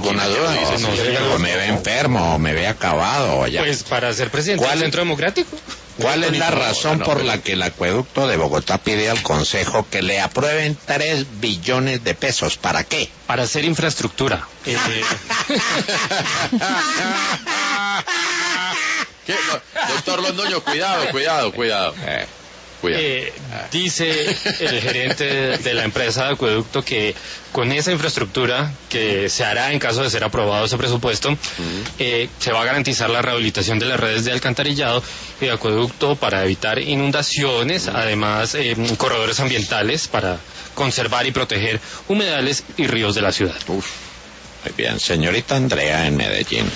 alguna duda? No, señor. ¿O me ve enfermo, o me ve acabado? O ya. Pues para ser presidente del Centro Democrático. ¿Cuál es la razón por la que el acueducto de Bogotá pide al Consejo que le aprueben 3 billones de pesos? ¿Para qué? Para hacer infraestructura. ¿Qué? No, doctor Londoño, cuidado. Dice el gerente de la empresa de acueducto que con esa infraestructura que se hará en caso de ser aprobado ese presupuesto, se va a garantizar la rehabilitación de las redes de alcantarillado y de acueducto para evitar inundaciones, además corredores ambientales para conservar y proteger humedales y ríos de la ciudad. Muy bien, señorita Andrea en Medellín.